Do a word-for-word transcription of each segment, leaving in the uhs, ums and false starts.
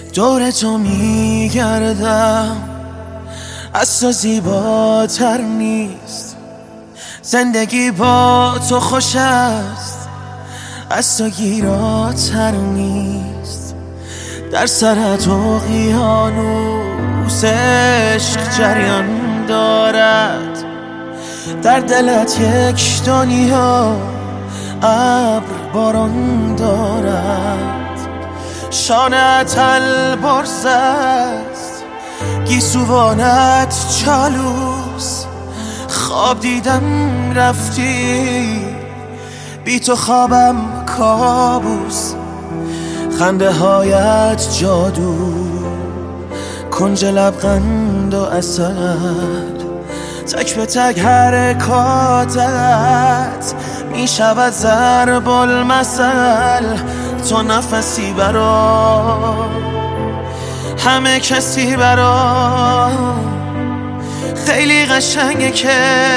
دور تو میگردم، از تو زیباتر نیست. زندگی با تو خوش است، از تو گیراتر نیست. در سرت اقیانوس عشق جریان دارد، در دلت یک دنیا ابر باران دارد. شانت البرز است، گیسوانت چالوس. خواب دیدم رفتی، بی تو خوابم کابوس. خنده هایت جادو، کنج لبخند و عسل. تک به تک حرکاتت می شود ضرب المثل. تو نفسی برام، همه کسی برام. خیلی قشنگه که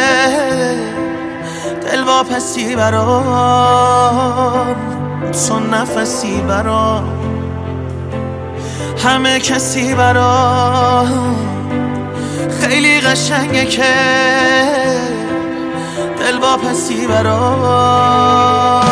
دل واپسی برام. تو نفسی برام، همه کسی برام. خیلی قشنگه که دل واپسی برام.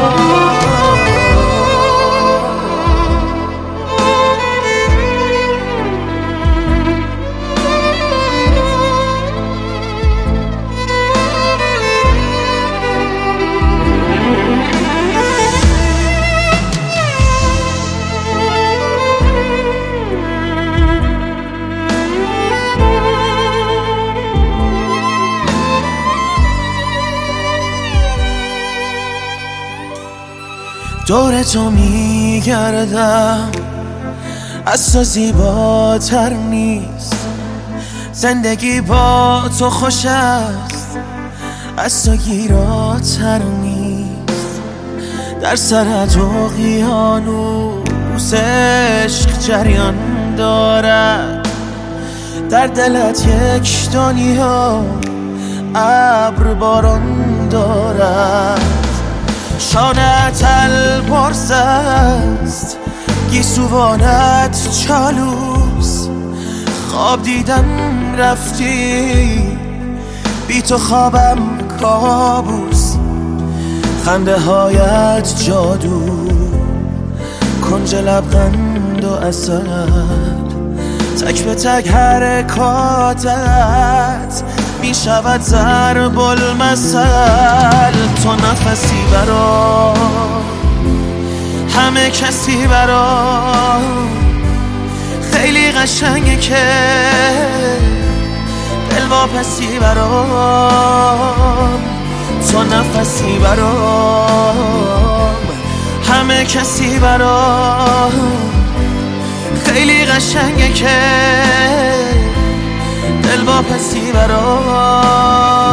دور تو میگردم، از تو زیباتر نیست. زندگی با تو خوش است، از تو گیراتر نیست. در سرت اقیانوس عشق جریان دارد، در دلت یک دنیا ابر باران دارد. شانت البرز است، گیسوانت چالوس. خواب دیدم رفتی، بی تو خوابم کابوس. خنده هایت جادو، کنج لبخند و عسل. تک به تک حرکاتت می شود ضرب المثل. تو نفسی برام، همه کسی برام. خیلی قشنگه که دل واپسی برام. تو نفسی برام، همه کسی برام. خیلی قشنگه که دل واپسی برام.